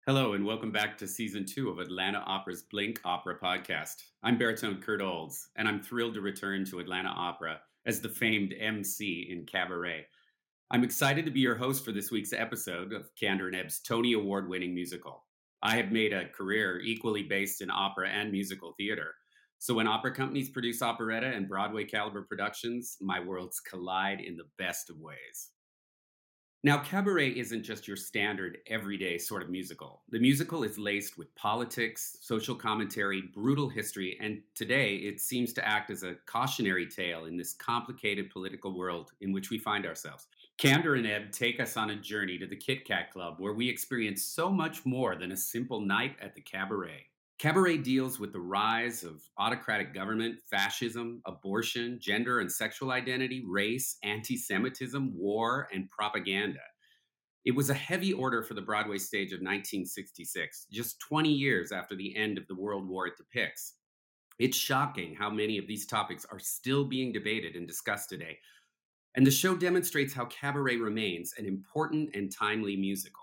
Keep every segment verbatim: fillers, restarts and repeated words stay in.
Hello, and welcome back to season two of Atlanta Opera's Blink Opera podcast. I'm baritone Kurt Olds, and I'm thrilled to return to Atlanta Opera as the famed M C in Cabaret. I'm excited to be your host for this week's episode of Kander and Ebb's Tony Award-winning musical. I have made a career equally based in opera and musical theater. So when opera companies produce operetta and Broadway caliber productions, my worlds collide in the best of ways. Now, Cabaret isn't just your standard, everyday sort of musical. The musical is laced with politics, social commentary, brutal history, and today it seems to act as a cautionary tale in this complicated political world in which we find ourselves. Kander and Ebb take us on a journey to the Kit Kat Club, where we experience so much more than a simple night at the cabaret. Cabaret deals with the rise of autocratic government, fascism, abortion, gender and sexual identity, race, anti-Semitism, war, and propaganda. It was a heavy order for the Broadway stage of nineteen sixty-six, just twenty years after the end of the World War it depicts. It's shocking how many of these topics are still being debated and discussed today. And the show demonstrates how Cabaret remains an important and timely musical.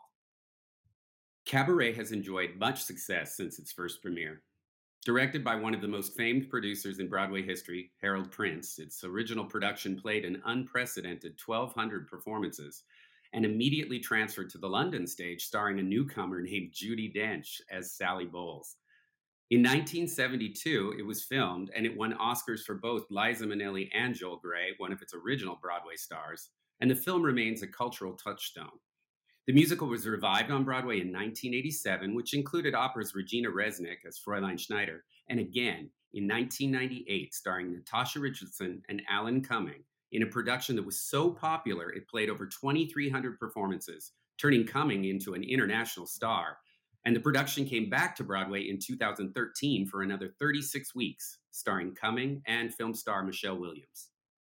Cabaret has enjoyed much success since its first premiere. Directed by one of the most famed producers in Broadway history, Harold Prince, its original production played an unprecedented twelve hundred performances and immediately transferred to the London stage, starring a newcomer named Judi Dench as Sally Bowles. In nineteen seventy-two, it was filmed, and it won Oscars for both Liza Minnelli and Joel Grey, one of its original Broadway stars, and the film remains a cultural touchstone. The musical was revived on Broadway in nineteen eighty-seven, which included opera's Regina Resnick as Fräulein Schneider, and again in nineteen ninety-eight, starring Natasha Richardson and Alan Cumming, in a production that was so popular it played over twenty-three hundred performances, turning Cumming into an international star. And the production came back to Broadway in two thousand thirteen for another thirty-six weeks, starring Cumming and film star Michelle Williams.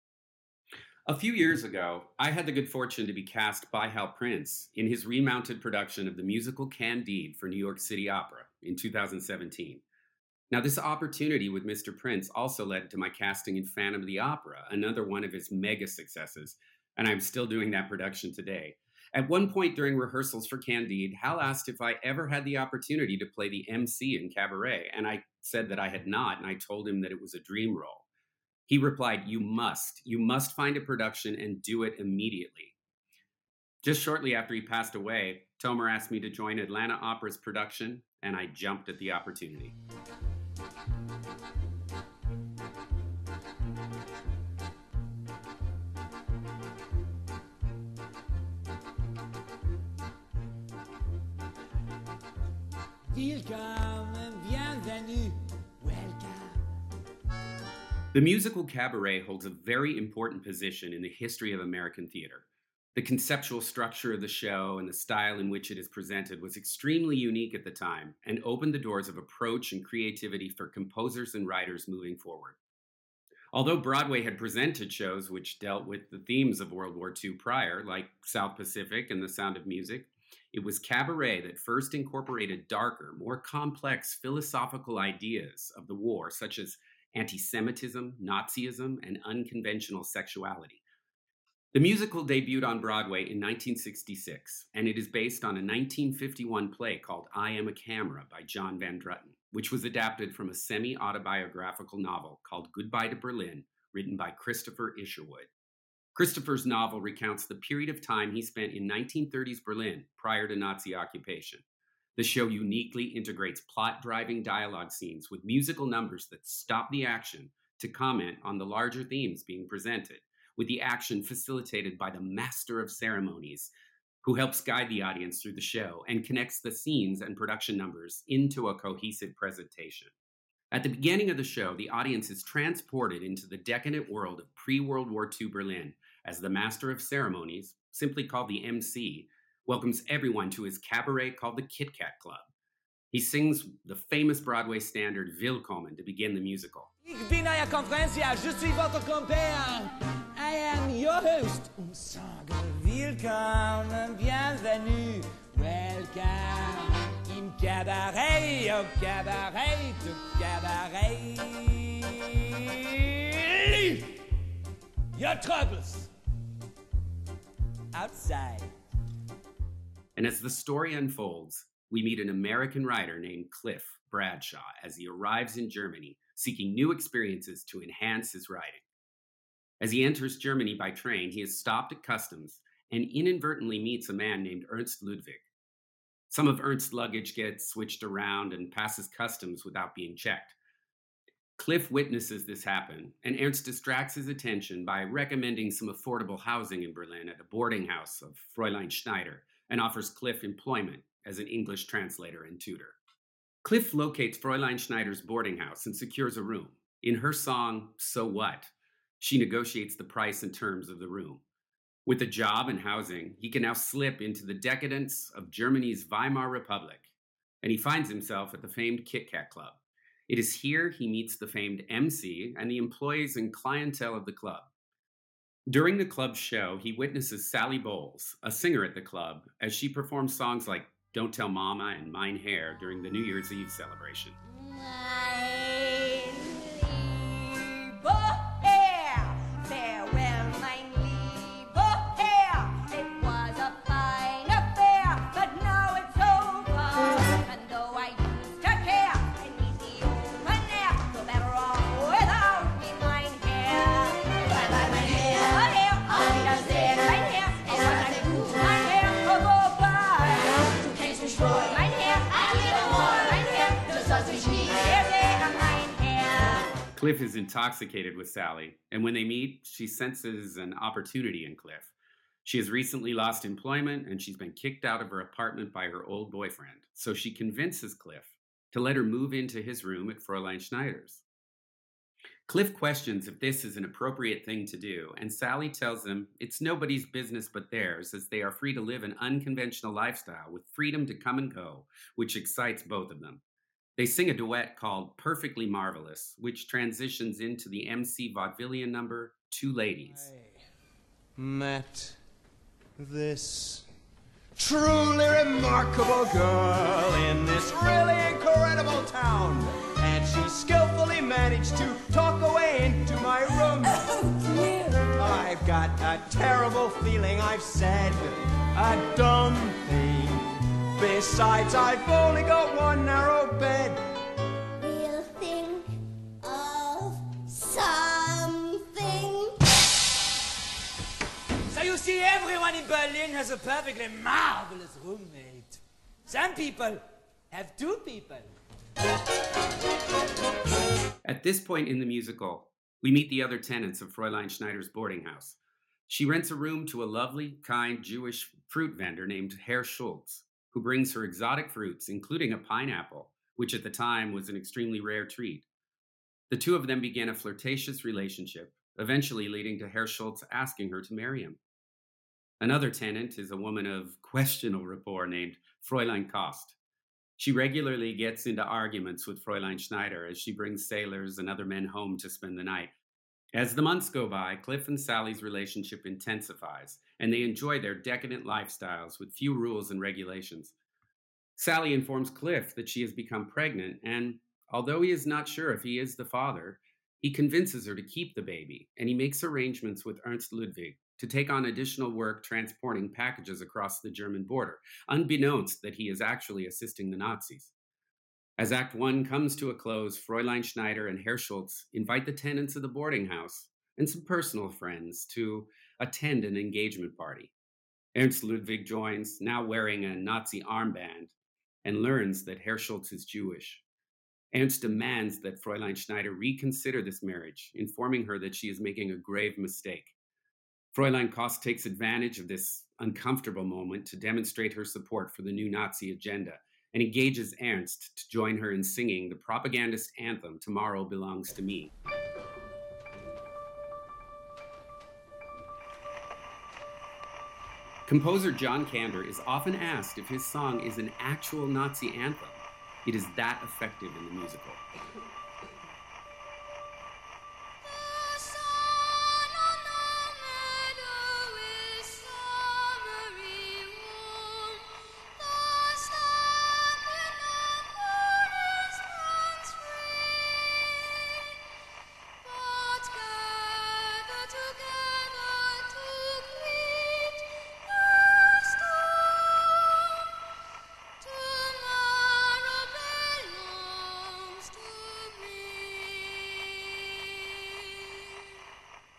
A few years ago, I had the good fortune to be cast by Hal Prince in his remounted production of the musical Candide for New York City Opera in two thousand seventeen. Now, this opportunity with Mister Prince also led to my casting in Phantom of the Opera, another one of his mega successes, and I'm still doing that production today. At one point during rehearsals for Candide, Hal asked if I ever had the opportunity to play the M C in Cabaret, and I said that I had not, and I told him that it was a dream role. He replied, "You must. You must find a production and do it immediately." Just shortly after he passed away, Tomer asked me to join Atlanta Opera's production, and I jumped at the opportunity. Welcome, bienvenue, welcome. The musical Cabaret holds a very important position in the history of American theater. The conceptual structure of the show and the style in which it is presented was extremely unique at the time and opened the doors of approach and creativity for composers and writers moving forward. Although Broadway had presented shows which dealt with the themes of World War Two prior, like South Pacific and The Sound of Music, it was Cabaret that first incorporated darker, more complex philosophical ideas of the war, such as anti-Semitism, Nazism, and unconventional sexuality. The musical debuted on Broadway in nineteen sixty-six, and it is based on a nineteen fifty-one play called I Am a Camera by John Van Druten, which was adapted from a semi-autobiographical novel called Goodbye to Berlin, written by Christopher Isherwood. Christopher's novel recounts the period of time he spent in nineteen thirties Berlin prior to Nazi occupation. The show uniquely integrates plot-driving dialogue scenes with musical numbers that stop the action to comment on the larger themes being presented, with the action facilitated by the master of ceremonies, who helps guide the audience through the show and connects the scenes and production numbers into a cohesive presentation. At the beginning of the show, the audience is transported into the decadent world of pre-World War Two Berlin as the master of ceremonies, simply called the M C, welcomes everyone to his cabaret called the Kit Kat Club. He sings the famous Broadway standard Willkommen to begin the musical. Ik bin euer Konferenzjahr, je suis votre compère. I am your host. Um sage willkommen, bienvenue, welcome. Im cabaret, au cabaret, au cabaret. Leave your troubles outside. And as the story unfolds, we meet an American writer named Cliff Bradshaw as he arrives in Germany, seeking new experiences to enhance his writing. As he enters Germany by train, he is stopped at customs and inadvertently meets a man named Ernst Ludwig. Some of Ernst's luggage gets switched around and passes customs without being checked. Cliff witnesses this happen, and Ernst distracts his attention by recommending some affordable housing in Berlin at a boarding house of Fräulein Schneider, and offers Cliff employment as an English translator and tutor. Cliff locates Fräulein Schneider's boarding house and secures a room. In her song, So What?, she negotiates the price and terms of the room. With a job and housing, he can now slip into the decadence of Germany's Weimar Republic, and he finds himself at the famed Kit Kat Club. It is here he meets the famed M C and the employees and clientele of the club. During the club's show, he witnesses Sally Bowles, a singer at the club, as she performs songs like Don't Tell Mama and Mein Herr during the New Year's Eve celebration. Cliff is intoxicated with Sally, and when they meet, she senses an opportunity in Cliff. She has recently lost employment, and she's been kicked out of her apartment by her old boyfriend, so she convinces Cliff to let her move into his room at Fräulein Schneider's. Cliff questions if this is an appropriate thing to do, and Sally tells him it's nobody's business but theirs, as they are free to live an unconventional lifestyle with freedom to come and go, which excites both of them. They sing a duet called Perfectly Marvelous, which transitions into the M C vaudevillian number, Two Ladies. I met this truly remarkable girl in this really incredible town, and she skillfully managed to talk her way into my room. Oh, dear. I've got a terrible feeling I've said a dumb thing. Besides, I've only got one narrow bed. We'll think of something. So you see, everyone in Berlin has a perfectly marvelous roommate. Some people have two people. At this point in the musical, we meet the other tenants of Fräulein Schneider's boarding house. She rents a room to a lovely, kind Jewish fruit vendor named Herr Schultz, who brings her exotic fruits, including a pineapple, which at the time was an extremely rare treat. The two of them began a flirtatious relationship, eventually leading to Herr Schultz asking her to marry him. Another tenant is a woman of questionable rapport named Fräulein Kost. She regularly gets into arguments with Fräulein Schneider as she brings sailors and other men home to spend the night. As the months go by, Cliff and Sally's relationship intensifies, and they enjoy their decadent lifestyles with few rules and regulations. Sally informs Cliff that she has become pregnant, and although he is not sure if he is the father, he convinces her to keep the baby, and he makes arrangements with Ernst Ludwig to take on additional work transporting packages across the German border, unbeknownst that he is actually assisting the Nazis. As Act One comes to a close, Fräulein Schneider and Herr Schultz invite the tenants of the boarding house and some personal friends to attend an engagement party. Ernst Ludwig joins, now wearing a Nazi armband, and learns that Herr Schultz is Jewish. Ernst demands that Fräulein Schneider reconsider this marriage, informing her that she is making a grave mistake. Fräulein Kost takes advantage of this uncomfortable moment to demonstrate her support for the new Nazi agenda, and engages Ernst to join her in singing the propagandist anthem, Tomorrow Belongs to Me. Composer John Kander is often asked if his song is an actual Nazi anthem. It is that effective in the musical. Tomorrow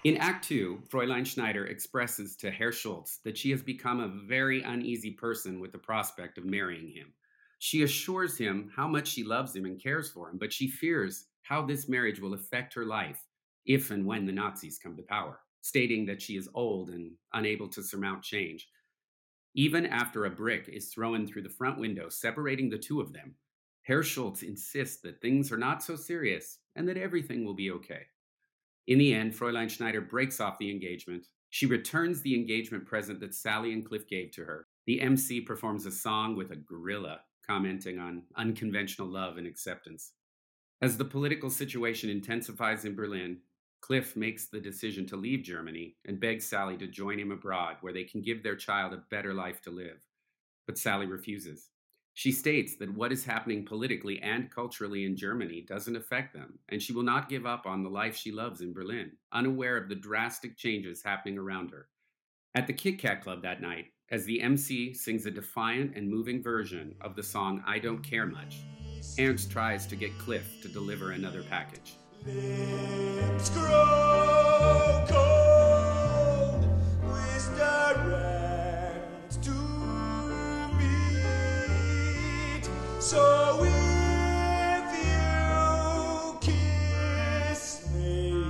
In Act Two, Fräulein Schneider expresses to Herr Schultz that she has become a very uneasy person with the prospect of marrying him. She assures him how much she loves him and cares for him, but she fears how this marriage will affect her life if and when the Nazis come to power, stating that she is old and unable to surmount change. Even after a brick is thrown through the front window, separating the two of them, Herr Schultz insists that things are not so serious and that everything will be okay. In the end, Fräulein Schneider breaks off the engagement. She returns the engagement present that Sally and Cliff gave to her. The M C performs a song with a gorilla, commenting on unconventional love and acceptance. As the political situation intensifies in Berlin, Cliff makes the decision to leave Germany and begs Sally to join him abroad where they can give their child a better life to live. But Sally refuses. She states that what is happening politically and culturally in Germany doesn't affect them, and she will not give up on the life she loves in Berlin, unaware of the drastic changes happening around her. At the Kit Kat Club that night, as the M C sings a defiant and moving version of the song I Don't Care Much, Ernst tries to get Cliff to deliver another package. Lips grow cold, whisper hands to meet. So if you kiss me,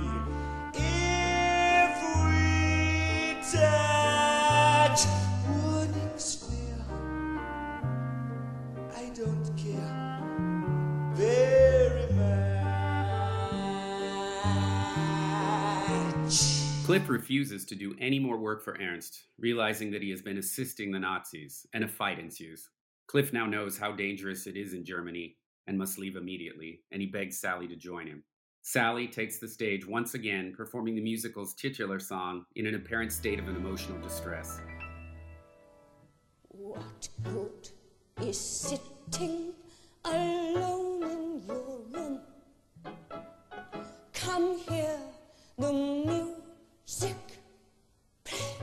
if we touch, warnings clear. I don't care very much. Cliff refuses to do any more work for Ernst, realizing that he has been assisting the Nazis, and a fight ensues. Cliff now knows how dangerous it is in Germany and must leave immediately, and he begs Sally to join him. Sally takes the stage once again, performing the musical's titular song in an apparent state of an emotional distress. What good is sitting alone in your room? Come here, the music play.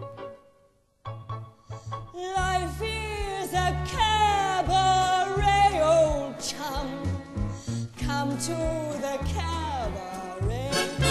Life is a cabaret, old chum. Come to the cabaret.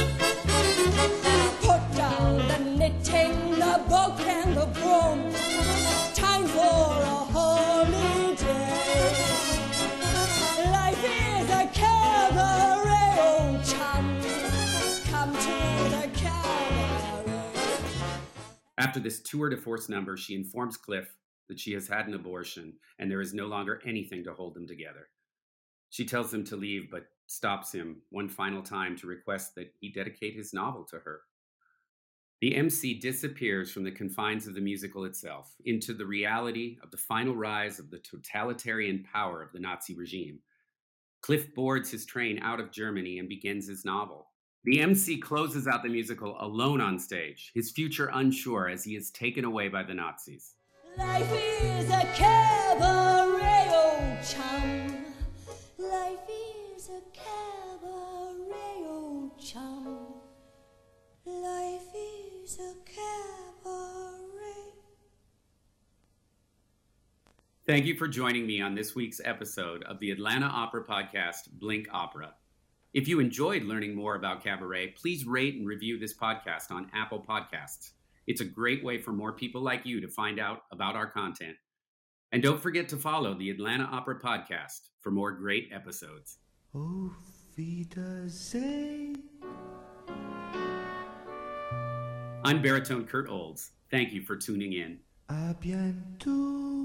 Put down the knitting, the book and the broom. Time for a holiday. Life is a cabaret, old chum. Come to the cabaret. After this tour de force number, she informs Cliff that she has had an abortion and there is no longer anything to hold them together. She tells him to leave, but stops him one final time to request that he dedicate his novel to her. The M C disappears from the confines of the musical itself into the reality of the final rise of the totalitarian power of the Nazi regime. Cliff boards his train out of Germany and begins his novel. The M C closes out the musical alone on stage, his future unsure as he is taken away by the Nazis. Life is a cabaret, old chum. Life is a cabaret, old chum. Life is a cabaret. Thank you for joining me on this week's episode of the Atlanta Opera podcast, Blink Opera. If you enjoyed learning more about cabaret, please rate and review this podcast on Apple Podcasts. It's a great way for more people like you to find out about our content. And don't forget to follow the Atlanta Opera podcast for more great episodes. Auf Wiedersehen. I'm baritone Kurt Olds. Thank you for tuning in. A bientôt.